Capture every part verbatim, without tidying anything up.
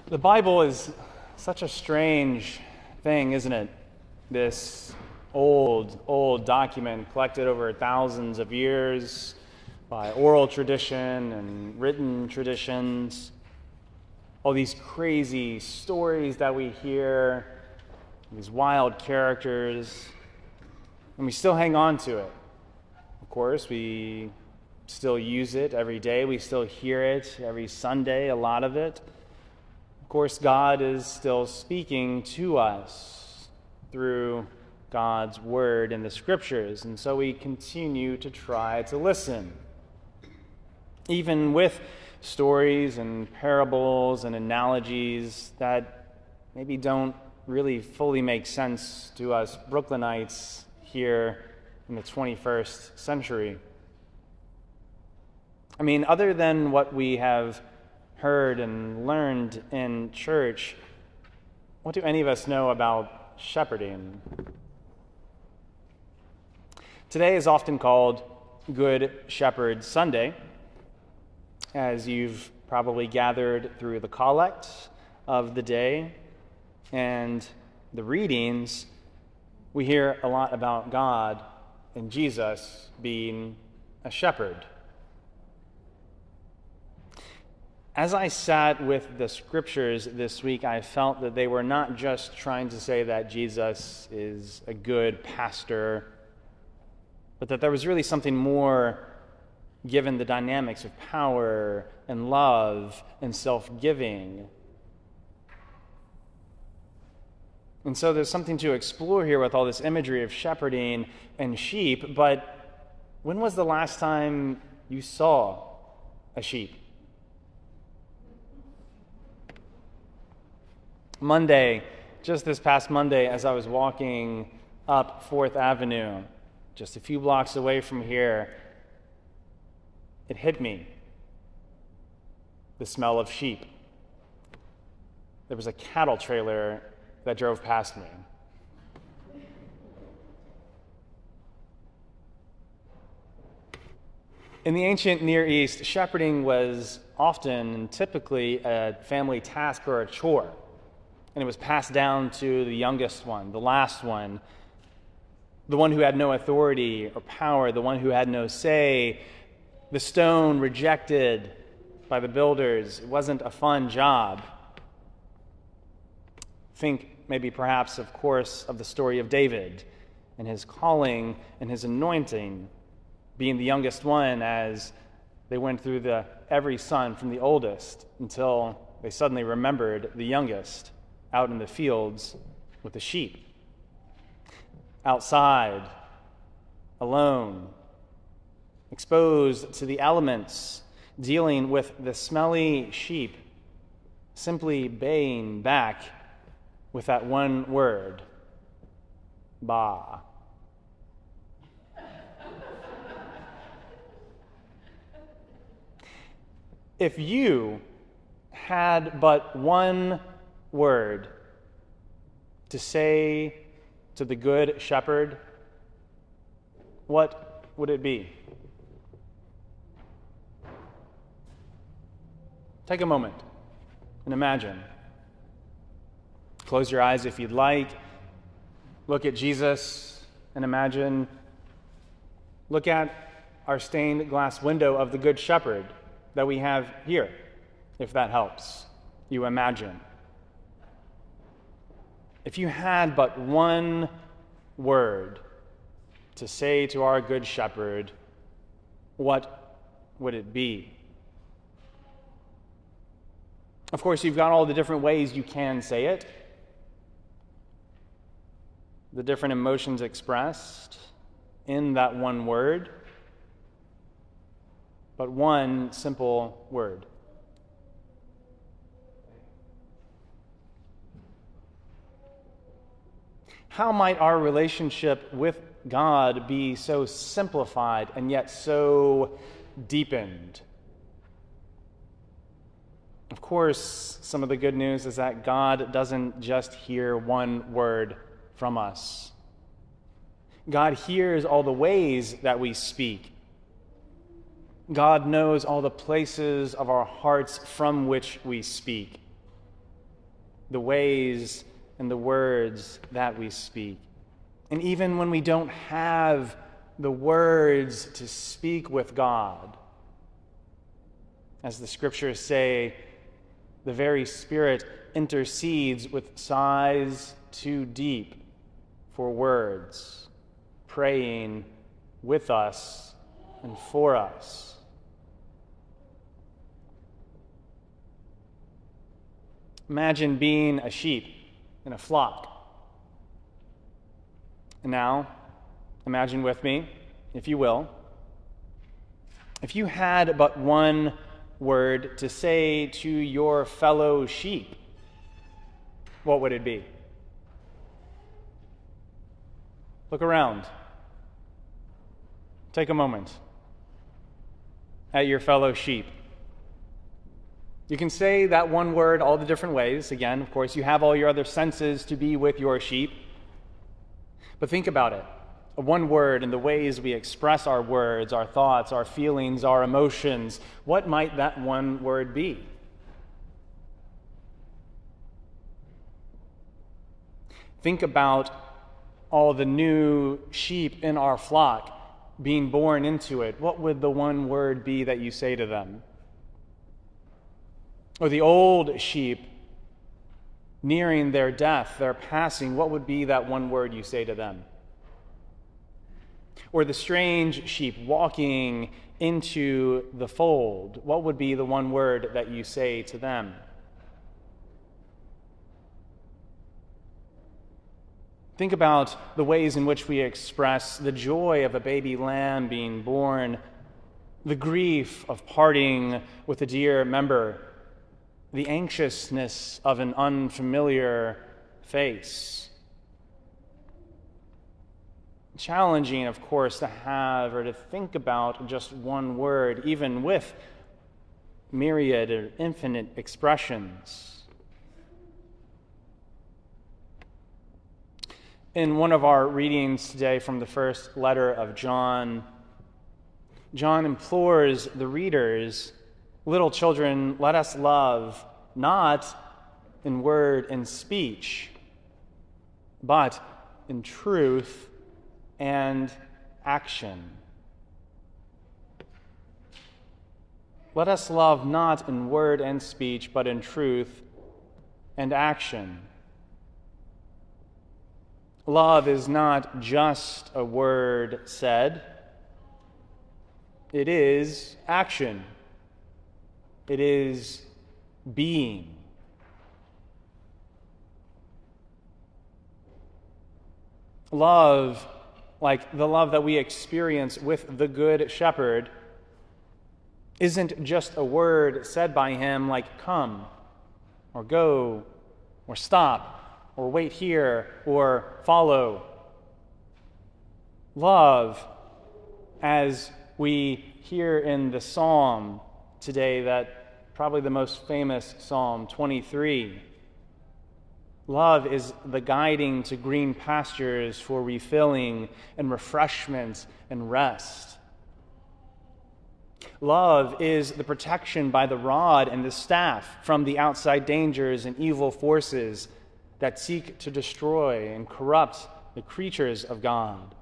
The Bible is such a strange thing, isn't it? This old, old document collected over thousands of years by oral tradition and written traditions. All these crazy stories that we hear, these wild characters, and we still hang on to it. Of course, we still use it every day. We still hear it every Sunday, a lot of it. Of course, God is still speaking to us through God's word in the scriptures, and so we continue to try to listen. Even with stories and parables and analogies that maybe don't really fully make sense to us Brooklynites here in the twenty-first century. I mean, other than what we have heard and learned in church, what do any of us know about shepherding? Today is often called Good Shepherd Sunday, as you've probably gathered through the collect of the day and the readings. We hear a lot about God and Jesus being a shepherd. As I sat with the scriptures this week, I felt that they were not just trying to say that Jesus is a good pastor, but that there was really something more given the dynamics of power and love and self-giving. And so there's something to explore here with all this imagery of shepherding and sheep, but when was the last time you saw a sheep? Monday, just this past Monday, as I was walking up Fourth Avenue, just a few blocks away from here, it hit me. The smell of sheep. There was a cattle trailer that drove past me. In the ancient Near East, shepherding was often and typically a family task or a chore. And it was passed down to the youngest one, the last one, the one who had no authority or power, the one who had no say, the stone rejected by the builders. It wasn't a fun job. Think maybe perhaps, of course, of the story of David and his calling and his anointing, being the youngest one as they went through the every son from the oldest until they suddenly remembered the youngest out in the fields with the sheep. Outside, alone, exposed to the elements, dealing with the smelly sheep, simply baying back with that one word, ba. If you had but one word to say to the good shepherd, what would it be? Take a moment and imagine. Close your eyes if you'd like. Look at Jesus and imagine. Look at our stained glass window of the Good Shepherd that we have here, if that helps you imagine. If you had but one word to say to our Good Shepherd, what would it be? Of course, you've got all the different ways you can say it, the different emotions expressed in that one word, but one simple word. How might our relationship with God be so simplified and yet so deepened? Of course, some of the good news is that God doesn't just hear one word from us. God hears all the ways that we speak. God knows all the places of our hearts from which we speak. the ways and the words that we speak. And even when we don't have the words to speak with God, as the scriptures say, the very Spirit intercedes with sighs too deep for words, praying with us and for us. Imagine being a sheep in a flock. And now, imagine with me, if you will, if you had but one word to say to your fellow sheep, what would it be? Look around. Take a moment at your fellow sheep. You can say that one word all the different ways. Again, of course, you have all your other senses to be with your sheep. But think about it. One word and the ways we express our words, our thoughts, our feelings, our emotions. What might that one word be? Think about all the new sheep in our flock being born into it. What would the one word be that you say to them? Or the old sheep nearing their death, their passing, what would be that one word you say to them? Or the strange sheep walking into the fold, what would be the one word that you say to them? Think about the ways in which we express the joy of a baby lamb being born, the grief of parting with a dear member, the anxiousness of an unfamiliar face. Challenging, of course, to have or to think about just one word, even with myriad or infinite expressions. In one of our readings today from the first letter of John, John implores the readers, "Little children, let us love, not in word and speech, but in truth and action." Let us love not in word and speech, but in truth and action. Love is not just a word said. It is action. It is being. Love, like the love that we experience with the Good Shepherd, isn't just a word said by him like come, or go, or stop, or wait here, or follow. Love, as we hear in the psalm today, that probably the most famous Psalm twenty-three. Love is the guiding to green pastures for refilling and refreshment and rest. Love is the protection by the rod and the staff from the outside dangers and evil forces that seek to destroy and corrupt the creatures of God.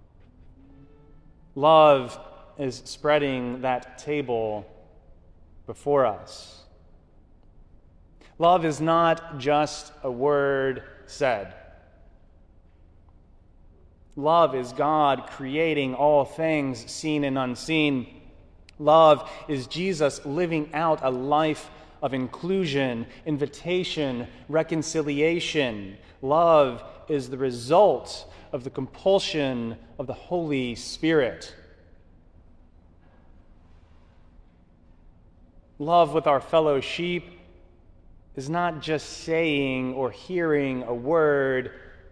Love is spreading that table before us. Love is not just a word said. Love is God creating all things seen and unseen. Love is Jesus living out a life of inclusion, invitation, reconciliation. Love is the result of the compulsion of the Holy Spirit. Love with our fellow sheep is not just saying or hearing a word.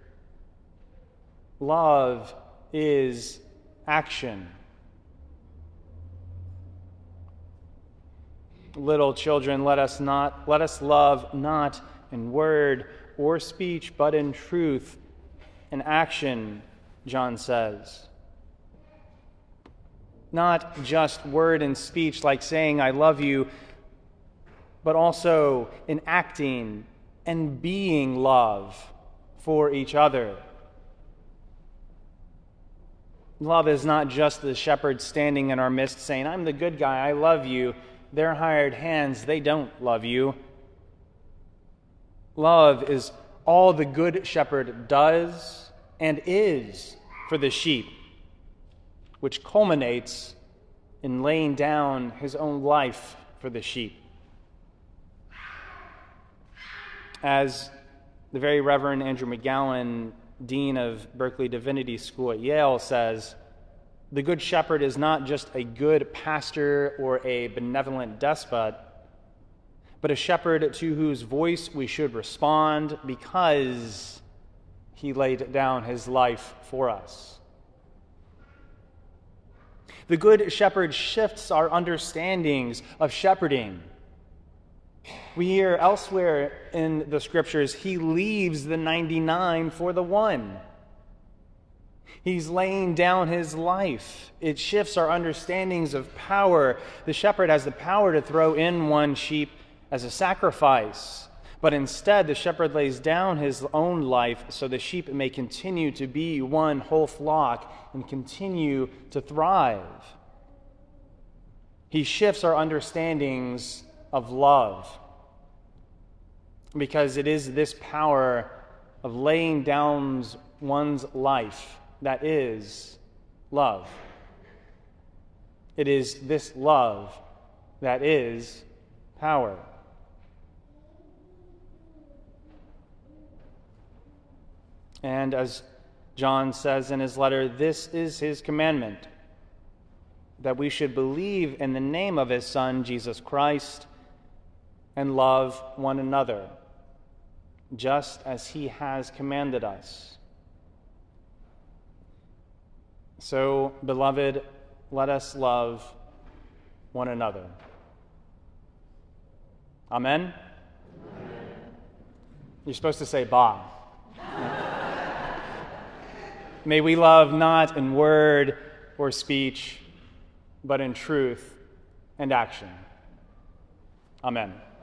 Love is action. Little children, let us not let us love not in word or speech, but in truth and action, John says. Not just word and speech like saying I love you, but also in acting and being love for each other. Love is not just the shepherd standing in our midst saying, I'm the good guy, I love you. Their hired hands, they don't love you. Love is all the good shepherd does and is for the sheep, which culminates in laying down his own life for the sheep. As the very Reverend Andrew McGowan, Dean of Berkeley Divinity School at Yale, says, the Good Shepherd is not just a good pastor or a benevolent despot, but a shepherd to whose voice we should respond because he laid down his life for us. The Good Shepherd shifts our understandings of shepherding. We hear elsewhere in the Scriptures, he leaves the ninety-nine for the one. He's laying down his life. It shifts our understandings of power. The shepherd has the power to throw in one sheep as a sacrifice, but instead the shepherd lays down his own life so the sheep may continue to be one whole flock and continue to thrive. He shifts our understandings of love, because it is this power of laying down one's life that is love. It is this love that is power. And as John says in his letter, this is his commandment, that we should believe in the name of his Son, Jesus Christ, and love one another, just as he has commanded us. So, beloved, let us love one another. Amen? Amen. You're supposed to say ba. May we love not in word or speech, but in truth and action. Amen.